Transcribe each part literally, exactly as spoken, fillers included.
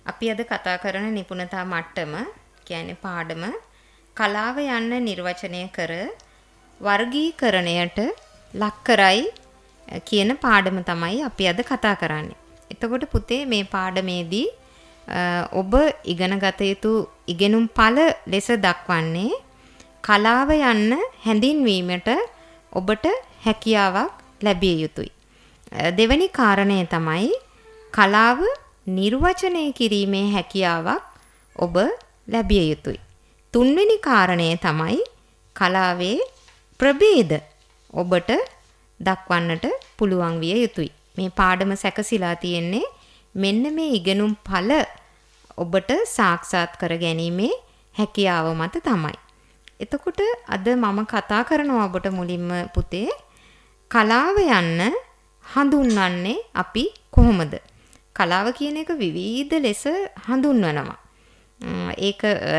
අපි අද කතා කරන නිපුණතා මට්ටම කියන්නේ පාඩම කලාව යන්න නිර්වචනය කර වර්ගීකරණයට ලක් කරයි කියන පාඩම තමයි අපි අද කතා කරන්නේ. එතකොට පුතේ මේ පාඩමේදී ඔබ ඉගෙන ගත යුතු ඉගෙනුම් ඵල ලෙස දක්වන්නේ කලාව යන්න හැඳින්වීමට ඔබට හැකියාවක් ලැබිය යුතුයි. දෙවැනි කාරණය තමයි කලාව නිර්වචනය කිරීමේ හැකියාවක් ඔබ ලැබිය යුතුයි. තුන්වෙනි කාරණය තමයි කලාවේ ප්‍රභේද ඔබට දක්වන්නට පුළුවන් විය යුතුයි. මේ පාඩම සැකසීලා තියෙන්නේ මෙන්න මේ ඉගෙනුම් ඵල ඔබට සාක්ෂාත් කර ගැනීමේ හැකියාව මත තමයි. එතකොට අද මම කතා කරනවා ඔබට මුලින්ම පුතේ කලාව යන්න හඳුන්වන්නේ අපි කොහොමද? කලාව කියන එක විවිධ ලෙස හඳුන්වනවා. ඒක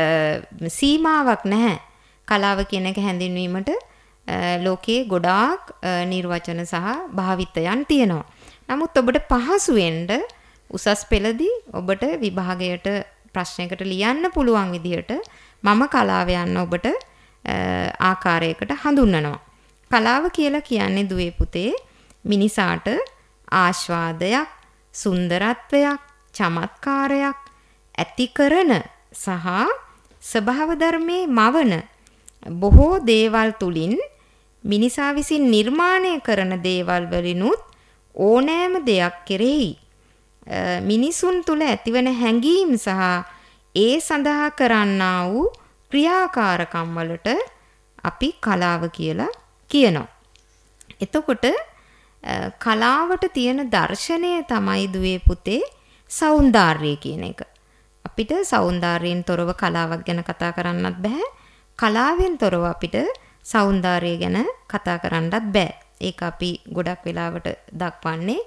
සීමාවක් නැහැ. කලාව කියන එක හැඳින්වීමට ලෝකයේ ගොඩාක් නිර්වචන සහ භාවිතයන් තියෙනවා. නමුත් ඔබට පහසු වෙන්න උසස් පෙළදී ඔබට විභාගයට ප්‍රශ්නයකට ලියන්න පුළුවන් විදිහට මම කලාව යන්න ඔබට ආකාරයකට හඳුන්වනවා. කලාව කියලා කියන්නේ දුවේ පුතේ මිනිසාට ආස්වාදයක්, සුන්දරත්වයක්, චමත්කාරයක් ඇති කරන සහ ස්වභාව ධර්මයේ මවන බොහෝ දේවල් තුලින් මිනිසා විසින් නිර්මාණය කරන දේවල් වලිනුත් ඕනෑම දෙයක් කෙරෙහි මිනිසුන් තුල ඇතිවන හැඟීම් සහ ඒ සඳහා කරන්නා වූ ක්‍රියාකාරකම් වලට අපි කලාව කියලා කියනවා. එතකොට කලාවට තියෙන දර්ශනය තමයි දුවේ පුතේ సౌందර්යය කියන එක. අපිට సౌందර්යයෙන් තොරව කලාවක් ගැන කතා කරන්නත් බෑ. කලාවෙන් තොරව අපිට సౌందර්යය ගැන කතා කරන්නත් බෑ. ඒක අපි ගොඩක් වෙලාවට දක්වන්නේ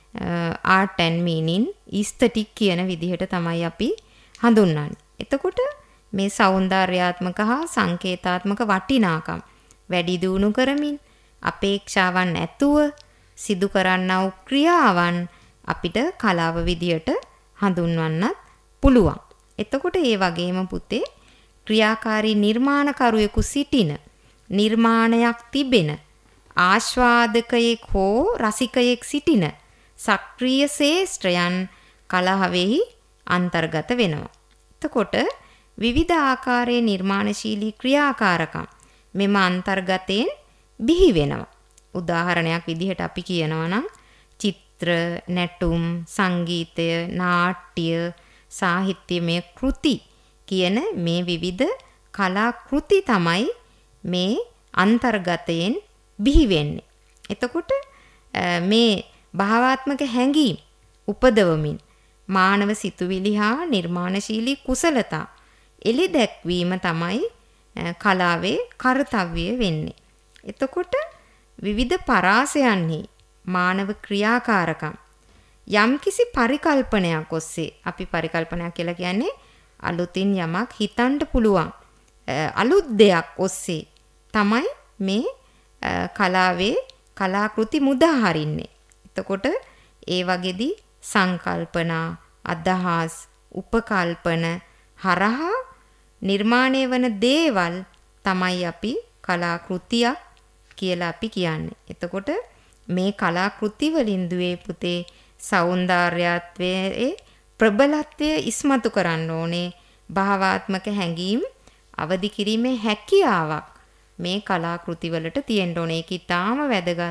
art and meaning aesthetic කියන විදිහට තමයි අපි හඳුන්වන්නේ. එතකොට මේ సౌందర్యාත්මක හා සංකේතාත්මක වටිනාකම් වැඩි දියුණු කරමින් අපේක්ෂාවන් ඇතුව සිදු කරන්නා වූ ක්‍රියාවන් අපිට කලාව විදියට හඳුන්වන්නත් පුළුවන්. එතකොට ඒ වගේම පුතේ ක්‍රියාකාරී නිර්මාණකරුවෙකු සිටින නිර්මාණයක් තිබෙන ආස්වාදකයෙක් හෝ රසිකයෙක් සිටින සක්‍රීය ශේෂ්ත්‍රයන් කලාවෙහි අන්තර්ගත වෙනවා. එතකොට විවිධ ආකාරයේ නිර්මාණශීලී ක්‍රියාකාරකම් මෙම අන්තර්ගතයෙන් බිහි වෙනවා. උදාහරණයක් විදිහට අපි කියනවා නම් චිත්‍ර, නැටුම්, සංගීතය, නාට්‍ය, සාහිත්‍යමය කෘති කියන මේ විවිධ කලා කෘති තමයි මේ අන්තර්ගතයෙන් බිහි වෙන්නේ. එතකොට මේ භාවාත්මක හැඟීම් උපදවමින් මානව සිතුවිලි හා නිර්මාණශීලී කුසලතා එලි දැක්වීම තමයි කලාවේ කාර්යය වෙන්නේ. එතකොට විවිධ පරාසයන්හි මානව ක්‍රියාකාරකම් යම්කිසි පරිකල්පනයක් ඔස්සේ අපි පරිකල්පනයක් කියලා කියන්නේ අලුතින් යමක් හිතන්න පුළුවන් අලුත් දෙයක් ඔස්සේ තමයි මේ කලාවේ කලාකෘති මුදා හරින්නේ. එතකොට ඒ වගේදී සංකල්පනා, අදහස්, උපකල්පන හරහා නිර්මාණය වන දේවල් තමයි අපි කලාකෘතියක් කියලා අපි කියන්නේ. එතකොට මේ කලාකෘති වලින් දුවේ පුතේ సౌందర్యත්වයේ ප්‍රබලත්වය ඉස්මතු කරන්න ඕනේ. භාවාත්මක හැඟීම් අවදි කිරීමේ හැකියාවක් මේ කලාකෘති වලට තියෙන්න ඕනේ. ඒක ඊටාම වැදගත්.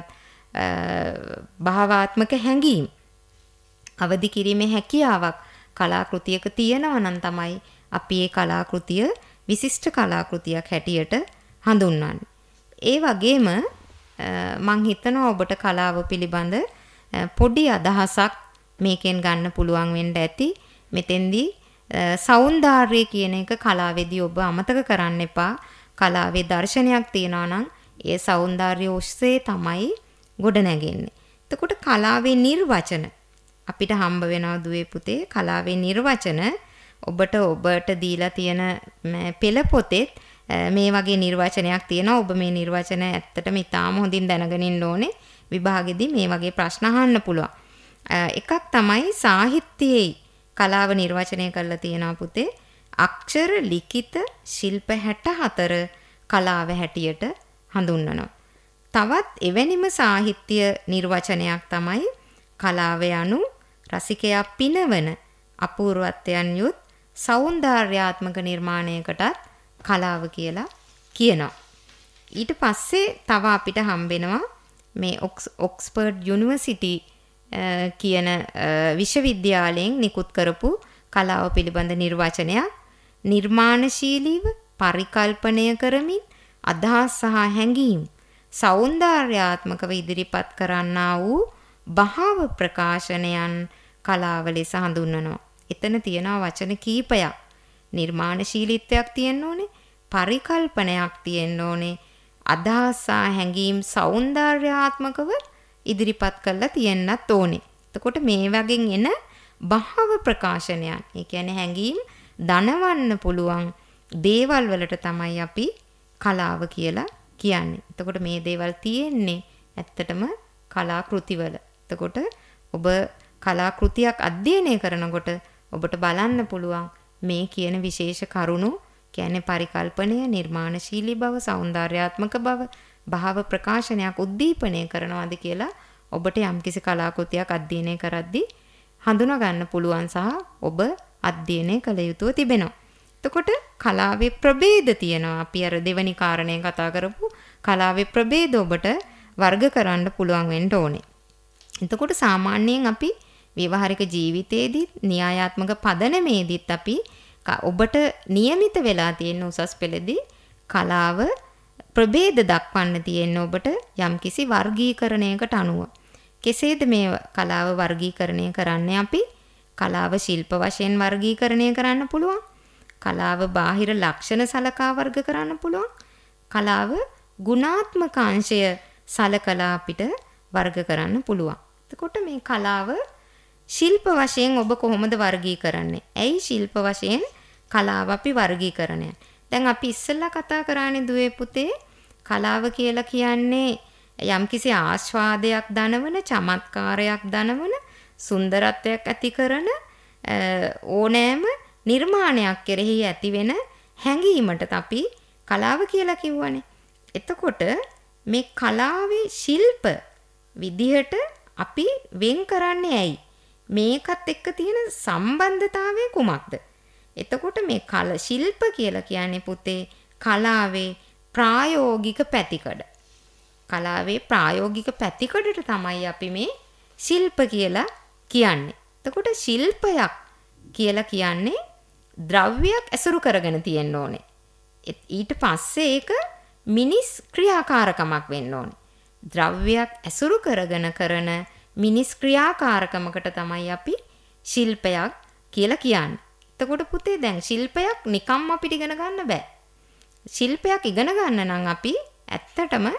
භාවාත්මක හැඟීම් අවදි කිරීමේ හැකියාවක් කලාකෘතියක තියෙනවා නම් තමයි අපි ඒ කලාකෘතිය විශිෂ්ට කලාකෘතියක් හැටියට හඳුන්වන්නේ. ඒ වගේම මම හිතනවා ඔබට කලාව පිළිබඳ පොඩි අදහසක් මේකෙන් ගන්න පුළුවන් වෙන්න ඇති. මෙතෙන්දී సౌందර්යය කියන එක කලාවේදී ඔබ අමතක කරන්න එපා. කලාවේ දර්ශනයක් තියනවා නම් ඒ సౌందර්යය ඔස්සේ තමයි ගොඩ නැගෙන්නේ. එතකොට කලාවේ නිර්වචන අපිට හම්බ වෙනවා දුවේ පුතේ. කලාවේ නිර්වචන ඔබට ඔබට දීලා තියෙන පෙළ පොතේ මේ වගේ නිර්වචනයක් තියෙනවා. ඔබ මේ නිර්වචන ඇත්තටම ඉතාම හොඳින් දැනගෙන ඉන්න ඕනේ. විභාගෙදී මේ වගේ ප්‍රශ්න අහන්න පුළුවන්. එකක් තමයි සාහිත්‍යයේ කලාව නිර්වචනය කරලා තියෙනවා පුතේ. අක්ෂර ලිඛිත ශිල්ප හැටහතර කලාව හැටියට හඳුන්වනවා. තවත් එවැනිම සාහිත්‍ය නිර්වචනයක් තමයි කලාව යනු රසිකයා පිනවන අපූර්වත්වයන් යුත් සෞන්දර්යාත්මක නිර්මාණයකටත් කලාව කියලා කියනවා. ඊට පස්සේ තව අපිට හම්බෙනවා මේ ඔක්ස්ෆර්ඩ් යුනිවර්සිටි කියන විශ්වවිද්‍යාලයෙන් නිකුත් කරපු කලාව පිළිබඳ නිර්වචනයක්. නිර්මාණශීලීව පරිකල්පනය කරමින් අදහස් සහ හැඟීම් සෞන්දර්යාත්මකව ඉදිරිපත් කරන්නා වූ භාව ප්‍රකාශනයන් කලාව ලෙස හඳුන්වනවා. එතන තියෙනවා වචන කීපයක්. නිර්මාණශීලීත්වයක් තියෙන්න ඕනේ, පරිකල්පනයක් තියෙන්න ඕනේ, අදහස් සහ හැඟීම් සෞන්දර්යාත්මකව ඉදිරිපත් කරලා තියෙන්නත් ඕනේ. එතකොට මේ වගේ එන භාව ප්‍රකාශනයන්, ඒ කියන්නේ හැඟීම් දනවන්න පුළුවන් දේවල් වලට තමයි අපි කලාව කියලා කියන්නේ. එතකොට මේ දේවල් තියෙන්නේ ඇත්තටම කලා කෘතිවල. එතකොට ඔබ කලා කෘතියක් අධ්‍යයනය කරනකොට ඔබට බලන්න පුළුවන් මේ කියන විශේෂ කරුණු, කියන්නේ පරිකල්පනය, නිර්මාණශීලී බව, සෞන්දර්යාත්මක බව, භාව ප්‍රකාශනයක් උද්දීපනය කරනවාද කියලා ඔබට යම්කිසි කලා කෘතියක් අධ්‍යයනය කරද්දී හඳුනා ගන්න පුළුවන් සහ ඔබ අධ්‍යයනය කළ යුතුව තිබෙනවා. එතකොට කලාවේ ප්‍රභේද තියෙනවා. අපි අර දෙවනි කාරණේ කතා කරපු කලාවේ ප්‍රභේද ඔබට වර්ග කරන්න පුළුවන් වෙන්න ඕනේ. එතකොට සාමාන්‍යයෙන් අපි ව්‍යවහාරික ජීවිතයේදීත් න්‍යායාත්මක පදනමේදීත් අපි ඔබට નિયમિત වෙලා තියෙන උසස් පෙළදී කලාව ප්‍රභේද දක්වන්න තියෙන ඔබට යම්කිසි වර්ගීකරණයකට අනුව. කෙසේද මේ කලාව වර්ගීකරණය කරන්නේ අපි? කලාව ශිල්ප වශයෙන් වර්ගීකරණය කරන්න පුළුවන්. කලාව බාහිර ලක්ෂණ සලකා වර්ග කරන්න පුළුවන්. කලාව ගුණාත්මක අංශය සලකලා අපිට වර්ග කරන්න පුළුවන්. එතකොට මේ කලාව ශිල්ප වශයෙන් ඔබ කොහොමද වර්ගීකරන්නේ? ඇයි ශිල්ප වශයෙන් කලාව අපි වර්ගීකරණය? දැන් අපි ඉස්සෙල්ලා කතා කරානේ දුවේ පුතේ, කලාව කියලා කියන්නේ යම්කිසි ආස්වාදයක් දනවන, චමත්කාරයක් දනවන, සුන්දරත්වයක් ඇති කරන ඕනෑම නිර්මාණයක් කෙරෙහි ඇතිවෙන හැඟීමට අපි කලාව කියලා කිව්වනේ. එතකොට මේ කලාවේ ශිල්ප විදිහට අපි වෙන් කරන්නේ ඇයි? මේකත් එක්ක තියෙන සම්බන්ධතාවය කුමක්ද? එතකොට මේ කල ශිල්ප කියලා කියන්නේ පුතේ කලාවේ ප්‍රායෝගික පැතිකඩ. කලාවේ ප්‍රායෝගික පැතිකඩට තමයි අපි මේ ශිල්ප කියලා කියන්නේ. එතකොට ශිල්පයක් කියලා කියන්නේ ද්‍රව්‍යයක් ඇසුරු කරගෙන තියෙන්න ඕනේ. ඊට පස්සේ ඒක මිනිස් ක්‍රියාකාරකමක් වෙන්න ඕනේ. ද්‍රව්‍යයක් ඇසුරු කරගෙන කරන මිනිස් ක්‍රියාකාරකමකට තමයි අපි ශිල්පයක් කියලා කියන්නේ. එතකොට පුතේ දැන් ශිල්පයක් නිකම්ම අපිට ඉගෙන ගන්න බෑ. ශිල්පයක් ඉගෙන ගන්න නම් අපි ඇත්තටම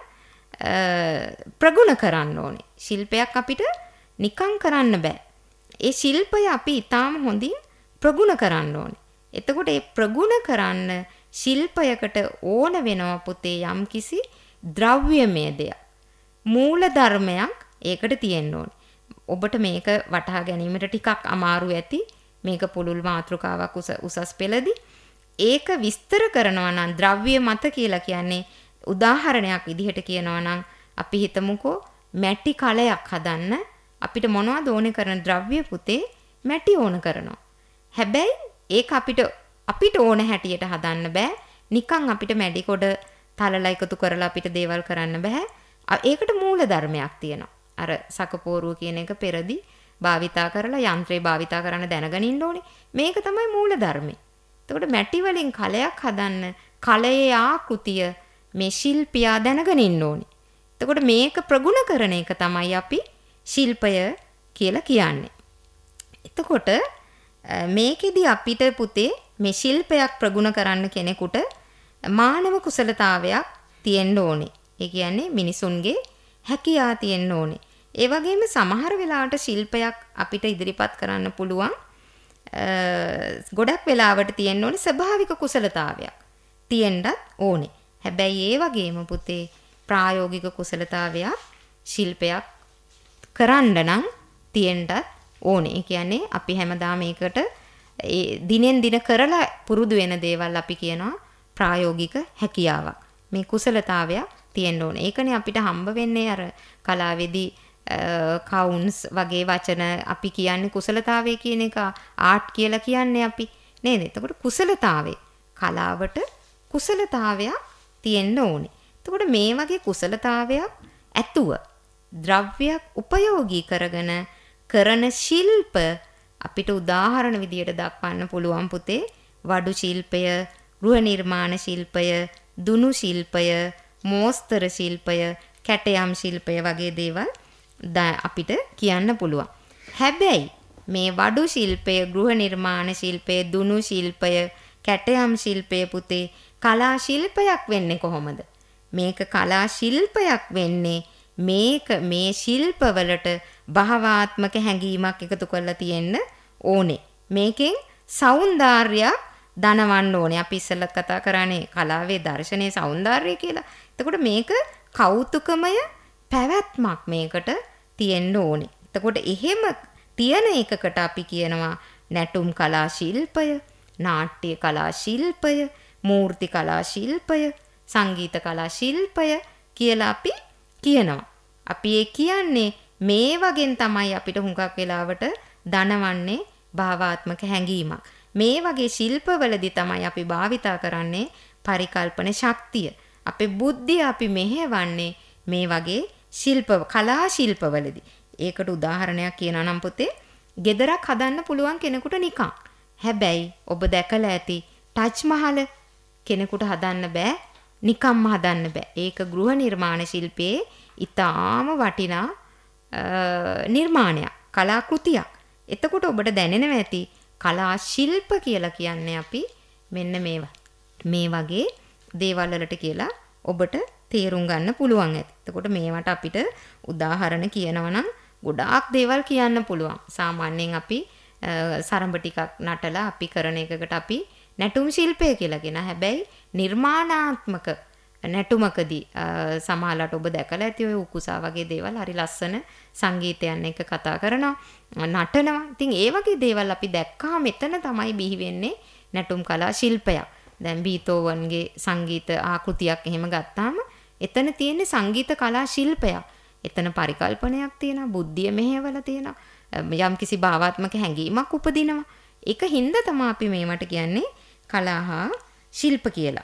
ප්‍රගුණ කරන්න ඕනේ. ශිල්පයක් අපිට නිකම් කරන්න බෑ. ඒ ශිල්පය අපි ඊටාම හොඳින් ප්‍රගුණ කරන්න ඕනේ. එතකොට ඒ ප්‍රගුණ කරන්න ශිල්පයකට ඕන වෙනවා පුතේ යම්කිසි ද්‍රව්‍යමය දෙයක්. මූල ධර්මයක් ඒකට තියෙන්න ඕනේ. ඔබට මේක වටහා ගැනීමට ටිකක් අමාරු ඇති. මේක පුළුල් මාතෘකාවක් උසස් පෙළදී. ඒක විස්තර කරනවා නම් ද්‍රව්‍ය මත කියලා කියන්නේ උදාහරණයක් විදිහට කියනවා නම් අපි හිතමුකෝ මැටි කලයක් හදන්න අපිට මොනවද ඕනේ කරන ද්‍රව්‍ය පුතේ? මැටි ඕන කරනවා. හැබැයි ඒක අපිට අපිට ඕන හැටියට හදන්න බෑ. නිකන් අපිට මැඩි කොට තලලා එකතු කරලා අපිට දේවල් කරන්න බෑ. ඒකට මූල ධර්මයක් තියෙනවා. අර සකපෝරුව කියන එක පෙරදී භාවිතා කරලා යන්ත්‍රේ භාවිතා කරන්න දැනගෙන ඉන්න ඕනේ. මේක තමයි මූල ධර්මය. එතකොට මැටි වලින් කලයක් හදන්න කලයේ ආකෘතිය මේ ශිල්පියා දැනගෙන ඉන්න ඕනේ. එතකොට මේක ප්‍රගුණ කරන එක තමයි අපි ශිල්පය කියලා කියන්නේ. එතකොට මේකෙදි අපිට පුතේ මේ ශිල්පයක් ප්‍රගුණ කරන්න කෙනෙකුට මානව කුසලතාවයක් තියෙන්න ඕනේ. ඒ කියන්නේ මිනිසුන්ගේ හැකියාව තියෙන්න ඕනේ. ඒ වගේම සමහර වෙලාවට ශිල්පයක් අපිට ඉදිරිපත් කරන්න පුළුවන් ගොඩක් වෙලාවට තියෙන්න ඕනේ ස්වභාවික කුසලතාවයක් තියෙන්නත් ඕනේ. හැබැයි ඒ වගේම පුතේ ප්‍රායෝගික කුසලතාවයක් ශිල්පයක් කරන්න නම් තියෙන්නත් ඕනේ. ඒ කියන්නේ අපි හැමදාම මේකට ඒ දිනෙන් දින කරලා පුරුදු වෙන දේවල් අපි කියනවා ප්‍රායෝගික හැකියාවක්. මේ කුසලතාවය තියෙන්න ඕනේ. ඒකනේ අපිට හම්බ වෙන්නේ අර කලාවේදී කවුන්ස් වගේ වචන අපි කියන්නේ කුසලතාවය කියන එක ආර්ට් කියලා කියන්නේ අපි නේද? එතකොට කුසලතාවේ කලාවට කුසලතාවයක් තියෙන්න ඕනේ. එතකොට මේ වගේ කුසලතාවයක් ඇතුව ද්‍රව්‍යයක් උපයෝගී කරගෙන කරන ශිල්ප අපිට උදාහරණ විදියට දක්වන්න පුළුවන් පුතේ. වඩු ශිල්පය, ගෘහ නිර්මාණ ශිල්පය, දුනු ශිල්පය, මෝස්තර ශිල්පය, කැටයම් ශිල්පය වගේ දේවල් අපිට කියන්න පුළුවන්. හැබැයි මේ වඩු ශිල්පය, ගෘහ නිර්මාණ ශිල්පය, දුනු ශිල්පය, කැටයම් ශිල්පය පුතේ කලා ශිල්පයක් වෙන්නේ කොහොමද? මේක කලා ශිල්පයක් වෙන්නේ මේක මේ ශිල්පවලට භාවාත්මක හැඟීමක් එකතු කරලා තියෙන්න ඕනේ. මේකෙන් సౌందර්යයක් දනවන්න ඕනේ. අපි ඉස්සෙල්ලත් කතා කරානේ කලාවේ දර්ශනයේ సౌందර්යය කියලා. එතකොට මේක කෞතුකමය පැවැත්මක් මේකට තියෙන්න ඕනේ. එතකොට එහෙම තියෙන එකකට අපි කියනවා නැටුම් කලා ශිල්පය, නාට්‍ය කලා ශිල්පය, මූර්ති කලා ශිල්පය, සංගීත කලා ශිල්පය කියලා අපි කියනවා. අපි ඒ කියන්නේ මේ වගේ තමයි අපිට හුඟක් වෙලාවට දනවන්නේ භාවාත්මක හැඟීමක්. මේ වගේ ශිල්පවලදී තමයි අපි භාවිතා කරන්නේ පරිකල්පන ශක්තිය. අපේ බුද්ධිය අපි මෙහෙවන්නේ මේ වගේ ශිල්ප කලා ශිල්පවලදී. ඒකට උදාහරණයක් කියනවා නම් පුතේ, ගෙදරක් හදන්න පුළුවන් කෙනෙකුට නිකන්. හැබැයි ඔබ දැකලා ඇති ටච් මහල කෙනෙකුට හදන්න බෑ, නිකම්ම හදන්න බෑ. ඒක ගෘහ නිර්මාණ ශිල්පයේ ඊටාම වටිනා නිර්මාණයක්, කලාකෘතියක්. එතකොට ඔබට දැනෙනවා ඇති කලා ශිල්ප කියලා කියන්නේ අපි මෙන්න මේවා. මේ වගේ දේවල් වලට කියලා ඔබට තේරුම් ගන්න පුළුවන් ඇති. එතකොට මේවට අපිට උදාහරණ කියනවා නම් ගොඩාක් දේවල් කියන්න පුළුවන්. සාමාන්‍යයෙන් අපි සරඹ ටිකක් නටලා අපි කරන එකකට අපි නැටුම් ශිල්පය කියලා කියන. හැබැයි නිර්මාණාත්මක නැටුමකදී සමහරවිට ඔබ දැකලා ඇති ඔය උකුසා වගේ දේවල් හරි ලස්සන සංගීතයන් එක කතා කරනවා, නටනවා. ඉතින් ඒ වගේ දේවල් අපි දැක්කා මෙතන තමයි බිහි වෙන්නේ නැටුම් කලා ශිල්පයක්. දැන් බීතෝවන්ගේ සංගීත ආකෘතියක් එහෙම ගත්තාම එතන තියෙන්නේ සංගීත කලා ශිල්පයක්. එතන පරිකල්පනයක් තියෙනවා, බුද්ධිය මෙහෙवला තියෙනවා, යම් කිසි භාවාත්මක හැඟීමක් උපදිනවා. ඒක හින්දා තමයි අපි මේවට කියන්නේ කලා හා ශිල්ප කියලා.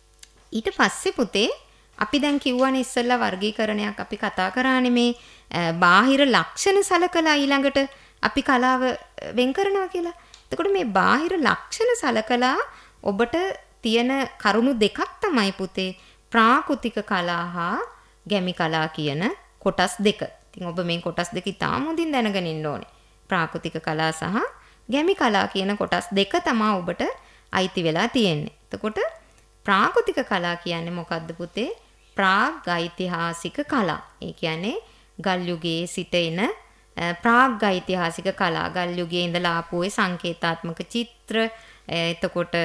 ඊට පස්සේ පුතේ අපි දැන් කිව්වනේ ඉස්සෙල්ලා වර්ගීකරණයක් අපි කතා කරානේ මේ බාහිර ලක්ෂණ සලකලා ඊළඟට අපි කලාව වෙන් කරනවා කියලා. එතකොට මේ බාහිර ලක්ෂණ සලකලා ඔබට තියෙන කරුණු දෙකක් තමයි පුතේ ප්‍රාකෘතික කලා හා ගැමි කලා කියන කොටස් දෙක. ඉතින් ඔබ මේ කොටස් දෙක ඉතාම හොඳින් දැනගෙන ඉන්න ඕනේ. ප්‍රාකෘතික කලා සහ ගැමි කලා කියන කොටස් දෙක තමයි ඔබට අයිති වෙලා තියෙන්නේ. එතකොට ප්‍රාකෘතික කලා කියන්නේ මොකද්ද පුතේ? ප්‍රාග් ඓතිහාසික කලා. ඒ කියන්නේ ගල් යුගයේ සිට එන ප්‍රාග් ඓතිහාසික කලා. ගල් යුගයේ ඉඳලා ආපු ඒ සංකේතාත්මක චිත්‍ර, එතකොට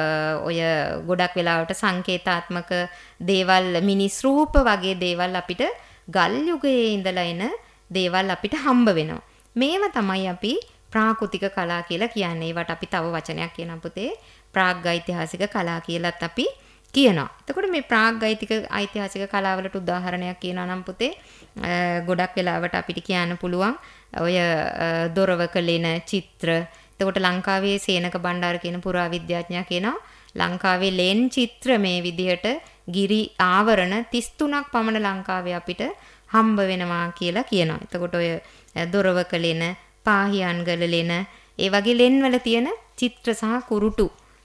ඔය ගොඩක් වෙලාවට සංකේතාත්මක දේවල්, මිනිස් රූප වගේ දේවල් අපිට ගල් යුගයේ ඉඳලා එන දේවල් අපිට හම්බ වෙනවා. මේව තමයි අපි ප්‍රාකෘතික කලා කියලා කියන්නේ. ඒවට අපි තව වචනයක් කියනවා පුතේ, ප්‍රාග් ඓතිහාසික කලා කියලාත් අපි කියනවා. එතකොට මේ ප්‍රාග් ඓතිහාසික කලාවලට උදාහරණයක් කියනවා නම් පුතේ, ගොඩක් වෙලාවට අපිට කියන්න පුළුවන් ඔය දොරවක ලෙන චිත්‍ර. එතකොට ලංකාවේ සේනක බණ්ඩාර කියන පුරාවිද්‍යාඥයා කියනවා ලංකාවේ ලෙන් චිත්‍ර මේ විදිහට ගිරි ආවරණ තිස් තුනක් පමණ ලංකාවේ අපිට හම්බ වෙනවා කියලා කියනවා. එතකොට ඔය දොරවක ලෙන, පාහියන්ගල ලෙන, ඒ වගේ ලෙන් වල තියෙන චිත්‍ර සහ කුරුටු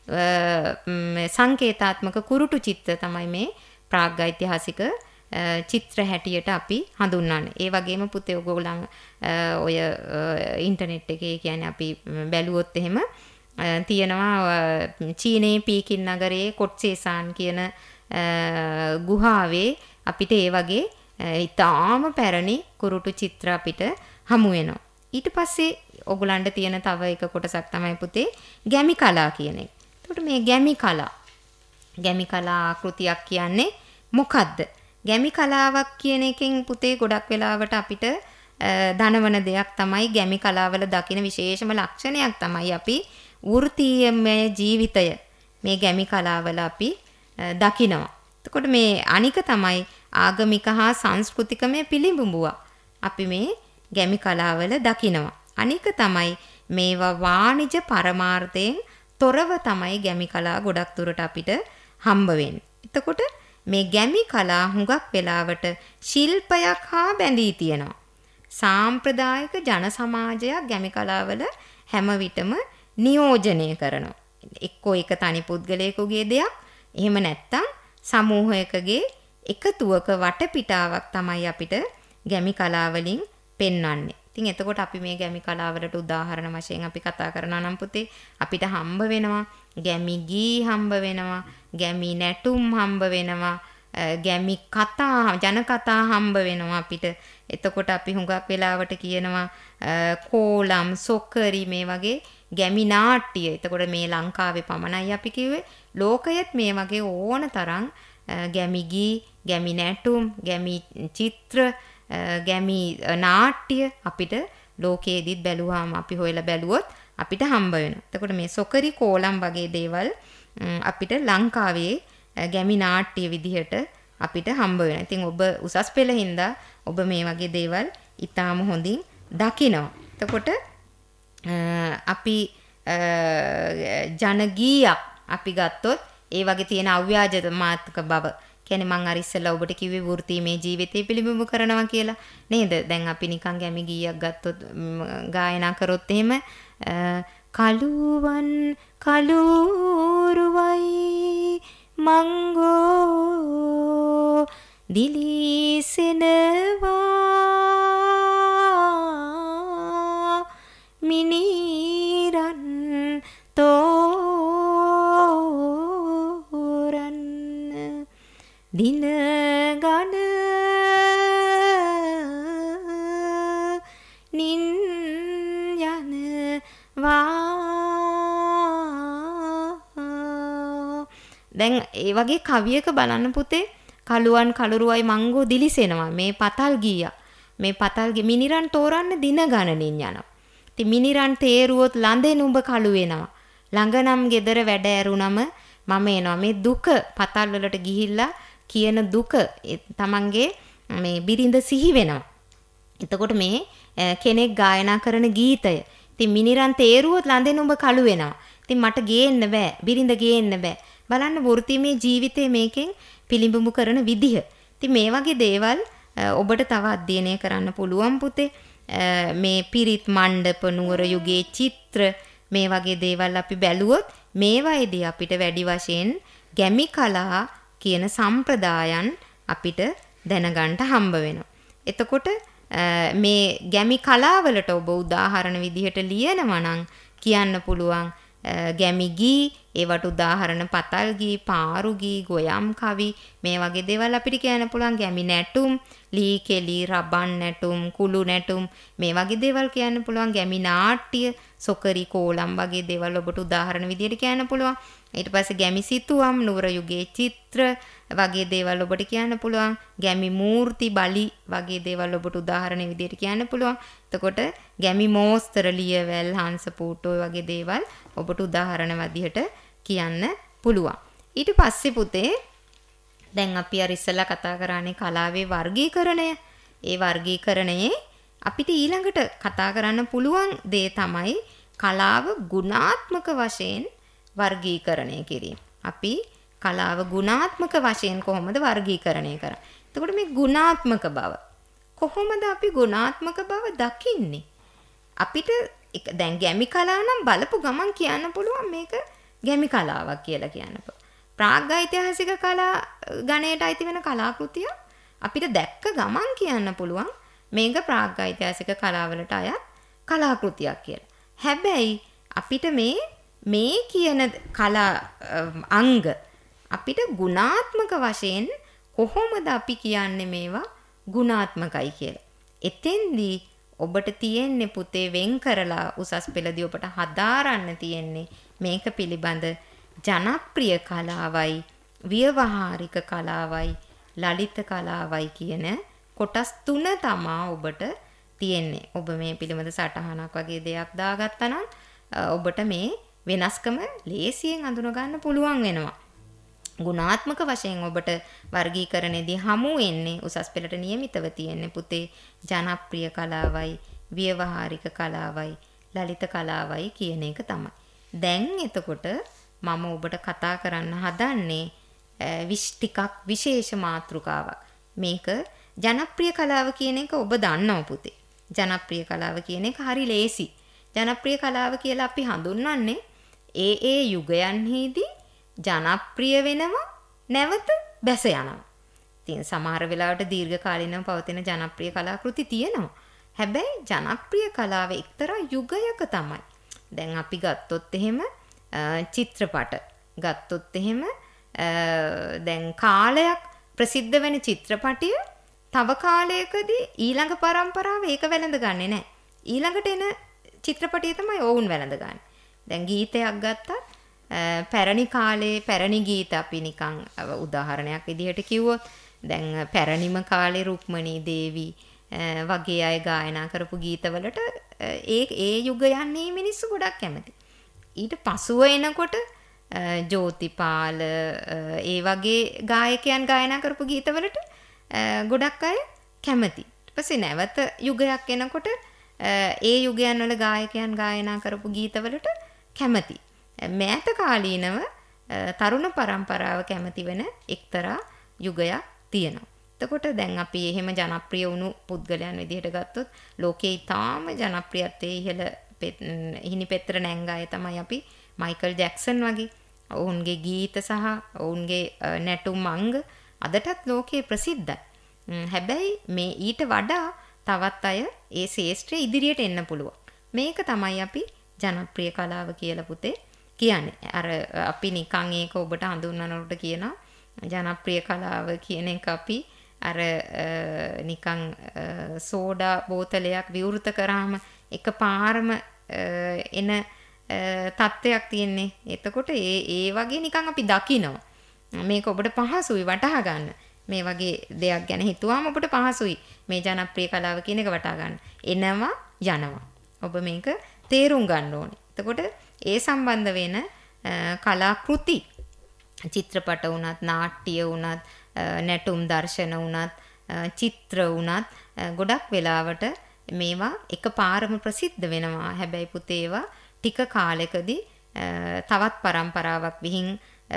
සංකේතාත්මක කුරුටු චිත්‍ර තමයි මේ ප්‍රාග් ඓතිහාසික චිත්‍ර හැටියට අපි හඳුන්වන්නේ. ඒ වගේම පුතේ ඔයගොල්ලන් ඔය ඉන්ටර්නෙට් එකේ කියන්නේ අපි බැලුවොත් එහෙම තියෙනවා චීනයේ පීකින් නගරයේ කොට්සේසාන් කියන ගුහාවේ අපිට ඒ වගේ ඊටාම පැරණි කුරුටු චිත්‍ර අපිට හමු වෙනවා. ඊට පස්සේ ඔයගොල්ලන්ට තියෙන තව එක කොටසක් තමයි පුතේ ගැමි කලා කියන එක. එතකොට මේ ගැමි කලා ගැමි කලා ආකෘතියක් කියන්නේ මොකද්ද? ගැමි කලාවක් කියන එකෙන් පුතේ ගොඩක් වෙලාවට අපිට ධනවන දෙයක් තමයි ගැමි කලාවල දකින විශේෂම ලක්ෂණයක් තමයි අපි වෘත්තීයමය ජීවිතය මේ ගැමි කලාවල අපි දකිනවා. එතකොට මේ අනික තමයි ආගමික හා සංස්කෘතිකමය පිළිඹුව අපි මේ ගැමි කලාවල දකිනවා. අනික තමයි මේවා වාණිජ පරමාර්ථයෙන් තොරව තමයි ගැමි කලා ගොඩක් දුරට අපිට හම්බ වෙන්නේ. එතකොට මේ ගැමි කලා හුඟක් වෙලාවට ශිල්පයක් හා බැඳී තියෙනවා. සාම්ප්‍රදායික ජන සමාජයක් ගැමි කලාවල හැම විටම නියෝජනය කරනවා. එක්කෝ එක තනි පුද්ගලයෙකුගේ දෙයක්, එහෙම නැත්නම් සමූහයකගේ එකතුවක වටපිටාවක් තමයි අපිට ගැමි කලාවලින් පෙන්වන්නේ. ඉතින් එතකොට අපි මේ ගැමි කලාවලට උදාහරණ වශයෙන් අපි කතා කරනවා නම් පුතේ අපිට හම්බ වෙනවා ගැමි ගී හම්බ වෙනවා, ගැමි නැටුම් හම්බ වෙනවා, ගැමි කතා ජන කතා හම්බ වෙනවා අපිට. එතකොට අපි හුඟක් වෙලාවට කියනවා කෝලම් සොකරි මේ වගේ ගැමි නාට්‍ය. එතකොට මේ ලංකාවේ පමණයි අපි කිව්වේ, ලෝකයේත් මේ වගේ ඕන තරම් ගැමි ගී, ගැමි නැටුම්, ගැමි චිත්‍ර, ගැමි නාට්‍ය අපිට ලෝකයේදීත් බැලුවාම අපි හොයලා බැලුවොත් අපිට හම්බ වෙනවා. එතකොට මේ සොකරි කෝලම් වගේ දේවල් අපිට ලංකාවේ ගැමි නාට්‍ය විදිහට අපිට හම්බ වෙනවා. ඉතින් ඔබ උසස් පෙළ හින්දා ඔබ මේ වගේ දේවල් ඊටාම හොඳින් දකිනවා. එතකොට අපි ජන ගීයක් අපි ගත්තොත් ඒ වගේ තියෙන අව්‍යාජමාත්මක බව. කියන්නේ මං අර ඉස්සෙල්ලා ඔබට කිව්වේ වෘත්තීමේ ජීවිතය පිළිබිඹු කරනවා කියලා. නේද? දැන් අපි නිකන් ගැමි ගීයක් ගත්තොත් ගායනා කරොත් එහෙම කලුවන් කලුරුවයි මංගෝ දිලිසෙනවා මිනිරන් තෝරන් දින ගණ නින් යනවා. දැන් ඒ වගේ කවියක බලන්න පුතේ කලුවන් කලුරුවයි මංගෝ දිලිසෙනවා. මේ පතල් ගීය. මේ පතල් ගී මිනිරන් තෝරන්න දින ගණනින් යනවා. ඉතින් මිනිරන් තේරුවොත් ළඳෙන් උඹ කළු වෙනවා. ළඟනම් ගෙදර වැඩ ඇරුණම මම එනවා. මේ දුක පතල් වලට ගිහිල්ලා කියන දුක තමන්ගේ මේ බිරිඳ සිහි වෙනවා. එතකොට මේ කෙනෙක් ගායනා කරන ගීතය. ඉතින් මිනිරන් තේරුවොත් ළඳෙන් උඹ කළු වෙනවා. ඉතින් මට ගේන්න බෑ. බිරිඳ ගේන්න බෑ. බලන්න වෘත්තීමේ ජීවිතේ මේකෙන් පිළිඹු කරන විදිහ. ඉතින් මේ වගේ දේවල් ඔබට තව අධ්‍යයනය කරන්න පුළුවන් පුතේ. මේ පිරිත් මණ්ඩප නුවර යුගයේ චිත්‍ර මේ වගේ දේවල් අපි බැලුවොත් මේවායිදී අපිට වැඩි වශයෙන් ගැමි කලා කියන සම්ප්‍රදායන් අපිට දැනගන්න හම්බ වෙනවා. එතකොට මේ ගැමි කලාවලට ඔබ උදාහරණ විදිහට ලියනවා නම් කියන්න පුළුවන් ගැමි ගී, ඒවට උදාහරණ පතල් ගී, පාරු ගී, ගොයම් කවි මේ වගේ දේවල් අපිට කියන්න පුළුවන්. ගැමි නැටුම්, ලී කෙලි, රබන් නැටුම්, කුළු නැටුම් මේ වගේ දේවල් කියන්න පුළුවන්. ගැමි නාට්‍ය, සොකරි කෝලම් වගේ දේවල් ඔබට උදාහරණ විදිහට කියන්න පුළුවන්. ඊට පස්සේ ගැමි සිතුවම්, නුවර යුගයේ චිත්‍ර වගේ දේවල් ඔබට කියන්න පුළුවන්. ගැමි මූර්ති, බලි වගේ දේවල් ඔබට උදාහරණ විදිහට කියන්න පුළුවන්. එතකොට ගැමි මෝස්තර, ලියවැල්, හංස පූටෝ වගේ දේවල් ඔබට උදාහරණ විදිහට කියන්න පුළුවන්. ඊට පස්සේ පුතේ දැන් අපි අර ඉස්සෙල්ලා කතා කරානේ කලාවේ වර්ගීකරණය. ඒ වර්ගීකරණයේ අපිට ඊළඟට කතා කරන්න පුළුවන් දේ තමයි කලාව ගුණාත්මක වශයෙන් වර්ගීකරණය කිරීම. අපි කලාව ගුණාත්මක වශයෙන් කොහොමද වර්ගීකරණය කරන්නේ? එතකොට මේ ගුණාත්මක බව කොහොමද අපි ගුණාත්මක බව දකින්නේ? අපිට දැන් ගැමි කලාව නම් බලපු ගමන් කියන්න පුළුවන් මේක ගැමි කලාවක් කියලා කියන්න පුළුවන්. ප්‍රාග්ඓතිහාසික කලා ගණයට අයිති වෙන කලාකෘතිය අපිට දැක්ක ගමන් කියන්න පුළුවන් මේක ප්‍රාග්ඓතිහාසික කලාවලට අයත් කලාකෘතියක් කියලා. හැබැයි අපිට මේ මේ කියන කලා අංග අපිට ගුණාත්මක වශයෙන් කොහොමද අපි කියන්නේ මේවා ගුණාත්මකයි කියලා. එතෙන්දී ඔබට තියෙන්නේ පුතේ වෙන් කරලා උසස් පෙළදී ඔබට හදාරන්න තියෙන්නේ මේක පිළිබඳ ජනප්‍රිය කලාවයි, ව්‍යවහාරික කලාවයි, ලලිත කලාවයි කියන කොටස් තුන තමා ඔබට තියෙන්නේ. ඔබ මේ පිළිබඳ සටහනක් වගේ දෙයක් දාගත්තා නම් ඔබට මේ වෙනස්කම ලේසියෙන් අඳුන ගන්න පුළුවන් වෙනවා. ගුණාත්මක වශයෙන් ඔබට වර්ගීකරණයේදී හමු වෙන්නේ උසස් පෙළට નિયમિતව තියෙන්නේ පුතේ ජනප්‍රිය කලාවයි, ව්‍යවහාරික කලාවයි, ලලිත කලාවයි කියන එක තමයි. දැන් එතකොට මම ඔබට කතා කරන්න හදන්නේ විශ් ටිකක් විශේෂ මාතෘකාවක්. මේක ජනප්‍රිය කලාව කියන එක ඔබ දන්නව පුතේ. ජනප්‍රිය කලාව කියන එක හරි ලේසි. ජනප්‍රිය කලාව කියලා අපි හඳුන්වන්නේ ඒ ඒ යුගයන්හිදී ජනප්‍රිය වෙනවා නැවත බැස යනවා. ඉතින් සමහර වෙලාවට දීර්ඝ කාලිනව පවතින ජනප්‍රිය කලාකෘති තියෙනවා. හැබැයි ජනප්‍රිය කලාව එක්තරා යුගයක තමයි. දැන් අපි ගත්තොත් එහෙම චිත්‍රපට ගත්තොත් එහෙම දැන් කාලයක් ප්‍රසිද්ධ වෙන චිත්‍රපටිය තව කාලයකදී ඊළඟ පරම්පරාව ඒක වැළඳ ගන්නෙ නැහැ. ඊළඟට එන චිත්‍රපටිය තමයි ඔවුන් වැළඳ ගන්න. දැන් ගීතයක් ගත්තත් පැරණි කාලේ පැරණි ගීත අපි නිකන් උදාහරණයක් විදිහට කිව්වොත් දැන් පැරණිම කාලේ රුක්මනී දේවී වගේ අය ගායනා කරපු ගීතවලට ඒ ඒ යුගයන්නේ මිනිස්සු ගොඩක් කැමති. ඊට පසුව එනකොට ජෝතිපාල ඒ වගේ ගායකයන් ගායනා කරපු ගීතවලට ගොඩක් අය කැමති. ඊට පස්සේ නැවත යුගයක් එනකොට ඒ යුගයන් වල ගායකයන් ගායනා කරපු ගීතවලට කැමති. මෑත කාලීනව තරුණ පරම්පරාව කැමති වෙන එක්තරා යුගයක් තියෙනවා. එතකොට දැන් අපි එහෙම ජනප්‍රිය වුණු පුද්ගලයන් විදිහට ගත්තොත් ලෝකේ ඊටාම ජනප්‍රියත්වයේ ඉහළ හිණි පෙත්තර නැංග අය තමයි අපි මයිකල් ජැක්සන් වගේ. ඔවුන්ගේ ගීත සහ ඔවුන්ගේ නැටුම් අංග අදටත් ලෝකේ ප්‍රසිද්ධයි. හැබැයි මේ ඊට වඩා තවත් අය ඒ ශේෂ්ත්‍රයේ ඉදිරියට එන්න පුළුවන්. මේක තමයි අපි ජනප්‍රිය කලාව කියලා පුතේ කියන්නේ. අර අපි නිකන් ඒක ඔබට හඳුන්වනකොට කියනවා ජනප්‍රිය කලාව කියන එක අපි අර නිකන් සෝඩා බෝතලයක් විවෘත කරාම එකපාරම එන තත්ත්වයක් තියෙන්නේ. එතකොට ඒ ඒ වගේ නිකන් අපි දකිනවා. මේක ඔබට පහසුයි වටහා ගන්න. මේ වගේ දෙයක් ගැන හිතුවාම ඔබට පහසුයි මේ ජනප්‍රිය කලාව කියන එක වටහා ගන්න. එනවා යනවා. ඔබ මේක තේරුම් ගන්න ඕනේ. එතකොට ඒ සම්බන්ධ වෙන කලාකෘති චිත්‍රපට වුණත්, නාට්‍ය වුණත්, නැටුම් දර්ශන වුණත්, චිත්‍ර වුණත් ගොඩක් වෙලාවට මේවා එකපාරම ප්‍රසිද්ධ වෙනවා. හැබැයි පුතේ ඒවා ටික කාලෙකදී තවත් පරම්පරාවක් විහිං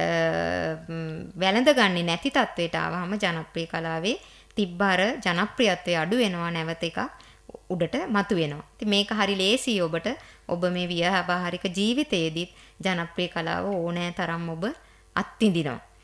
වැළඳගන්නේ නැති තත්වයට ආවම ජනප්‍රිය කලාවේ තිබ්බර ජනප්‍රියත්වය අඩු වෙනවා, නැවත එකක් උඩට මතුවෙනවා. ඉතින් මේක හරි ලේසියි ඔබට. ඔබ මේ ව්‍යවහාරික ජීවිතයේදීත් ජනප්‍රිය කලාව ඕනෑ තරම් ඔබ අත්විඳිනවා.